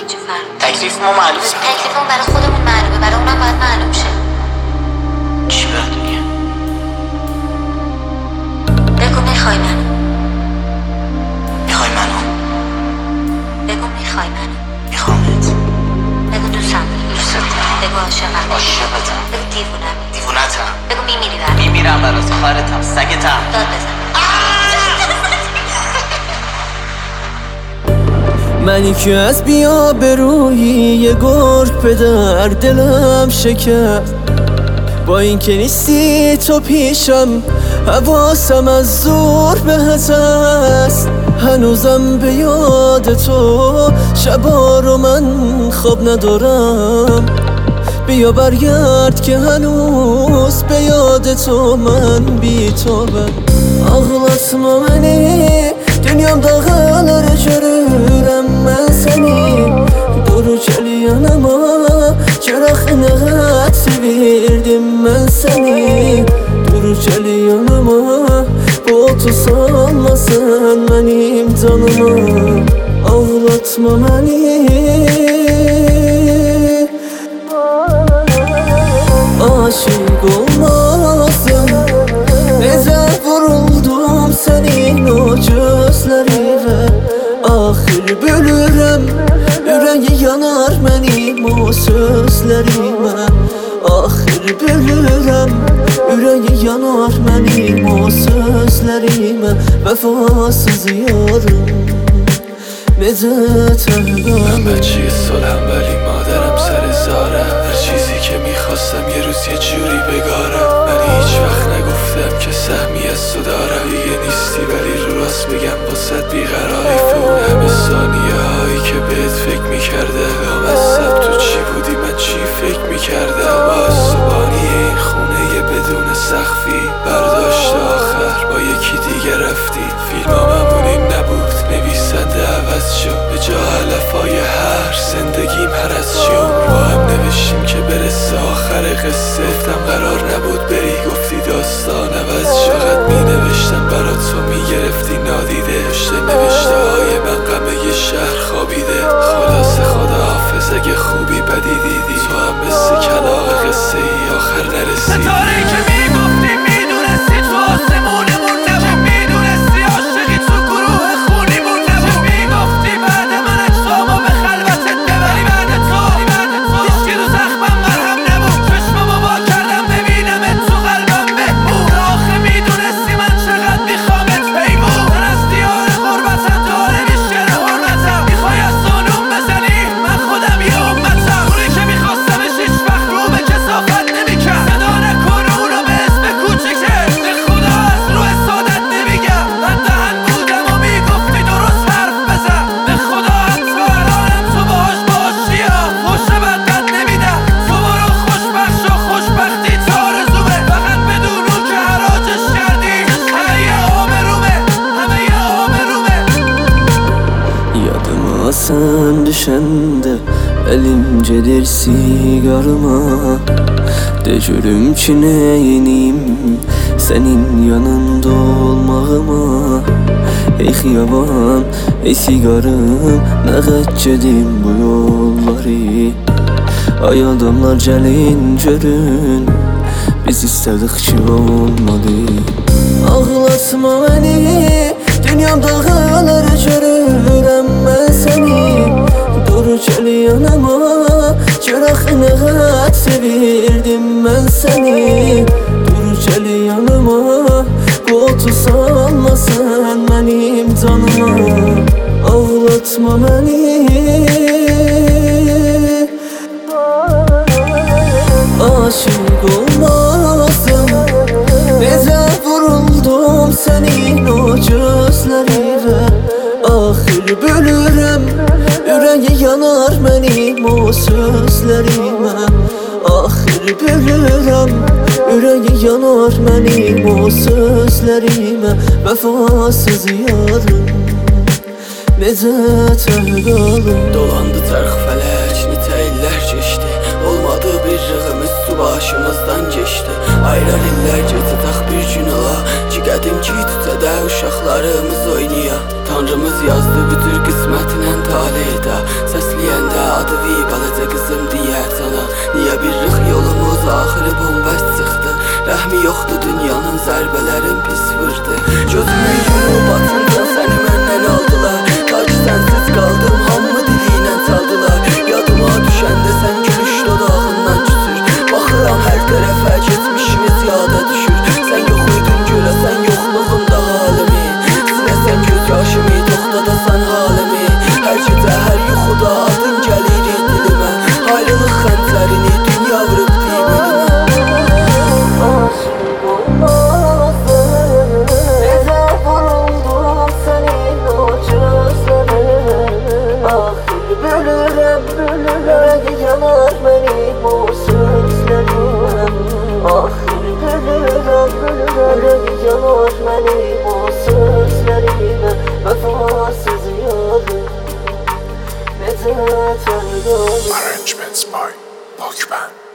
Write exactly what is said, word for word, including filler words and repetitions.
چه فرق تکلیف ما معلومه. تکلیفمون برای خودمون معلومه، برای اونم باید معلوم شه. چی باید بگم؟ بگو میخوای منو. میخوای منو؟ بگو میخوای منو. میخوامت. بگو دوستم داری. دوستت دارم. بگو عاشقم. عاشقتم. بگو دیوونم. دیوونتم. بگو میمیری برام. میمیرم برات. خواهرتم. سگتم. داد بزن. منی که از بیا برویی یه گرگ به در دلم شکست، با این که نیستی تو پیشم حواسم از زور بهت است. هنوزم به یاد تو شبا رو من خواب ندارم. بیا برگرد که هنوز به یاد تو من بی‌تابم. Ağlatma beni, dünyam dağları görürəm mən səni. Dur gəl yanıma, çırağını sevirdim mən səni. Dur gəl yanıma, botu salmasın mənim canıma. Ağlatma beni, aşık olmazdım. Necə vuruldum sənin o gözlərinə. Axır bölürəm, ürəyi yanar mənim o sözlərimə. Axır bölürəm, ürəyi yanar mənim o sözlərimə. Vəfasız yarım, necə təhqəm. من بچه صلحم ولی مادرم سر زاره. هر چیزی که میخواستم یه روز یه جوری بگاره. من هیچ وقت نگفتم که سهمی از تو دارم. دیگه نیستی ولی رو راست بگم باست بیقراری. تو اون همه ثانیه هایی که بهت فکر میکرده لامصب تو چی بودی من چی فکر میکرده. با صبحانی این خونه یه بدون سخفی برداشت آخر با یکی دیگه رفتی. فیلم همونیم نبود نویسنده عوض شد. به جا علفای هر زندگیم هر از شد. با هم نوشتیم که برسه آخر قصه. گفتم قرار نبود بری گفتی داستان عوض شد. فقط می نوشتم برات تو می گرفتی نادیده. پشت نوشته های من غم یه شهر خوابیده. خلاصه خدا حافظ اگه خوبی بدی دیدی. تو هم مثل کلاغ قصه ای آخر نرسیدی. ستاره که می گفتی می دونستی تو آسمونمون نبود. می دونستی عاشقی تو گروه خونیمون نبود. می گفتی بعد من اجسامو به خلوتت ببری. بعد تو هیچکی رو زخمم مرهم نبود. چشممو با کردم ببینمت تو قلبم بهبود. آخه می دونستی من چقدر میخوامت پیمون. من از دیار غربتم داره میشکر حرمتم. میخوای از زانوم بزنی من خودم یه امتم. اونی که میخواستمش هیچ وقت رو به کثافت نمیکرد. صدا نکن اونو به اسم کوچیکش. به خدا از رو حسادت نمیگم. من دهن بودم و میگفتی درست حرف بزن. به خدا حتی الانم تو باهاش باشی ها خوش بدت نمیدم. تو برو خوشبخش و خوشبختی تا آرزومه. فقط بدون اون که حراجش کردی همه یه آبرومه. همه یه آبرومه. Yadıma sen düşende elim gelir sigarıma. Decürüm ki neyiniyim senin yanında olmağıma. Ey xiyaban, ey sigarım, nə geçedim bu yolları. Ay adamlar gəlin görün, biz istedik ki olmadı. Ağlatma beni, dünyam dağları görürəm mən səni. Dur gəl yanıma, çırağını sevirdim mən səni. Dur gəl yanıma, botu salmasın mənim canıma. Ağlatma beni, aşık olmazdım. Necə vuruldum sənin o gözlərinə. Axır bölürəm, ürəyi yanar mənim o sözlərimə. Axır bölürəm, ürəyi yanar mənim o sözlərimə. Vəfasız yarım, necə təhqalım. Dolandı tərx fələk, nitə illər keçdi. Olmadı bir rığım üstüm başımızdan geçdi. Aylar illər gecədək bir gün ola ki, qədim gitcədə uşaqlarımız oynaya. Tanrımız yazdı bütün qismətinə taleydə, səsləyəndə adı vi balaca qızım deyə sana. Niyə bir rıq yolumuz axırı bombəst çıxdı? Rəhmi yoxdur dünyanın, zərbələrin pis vurdu. Gözümün yolu batınca səni məndən aldılar. Ta ki sənsiz qaldım, hamı diliylə çaldılar. Yadıma düşəndə sən gülüş dodağından küsür. Baxıram hər tərəfə, geçmişimiz yada düşür. Sən yox idin görəsən yoxluğumda halimi. Siləsən göz yaşımı, toxtadasan halimi. Hər gecə, hər yuxuda adın gəlir dilimə. Ayrılıq xəncərini dünya vurub deyib ölümə. Bölürəm, bölürəm, yanar mənim o sözlərim. Axır bölürəm, bölürəm, yanar mənim o sözlərim. Vəfasız yarım, necə tanıdım. Arrangements by Pokemon.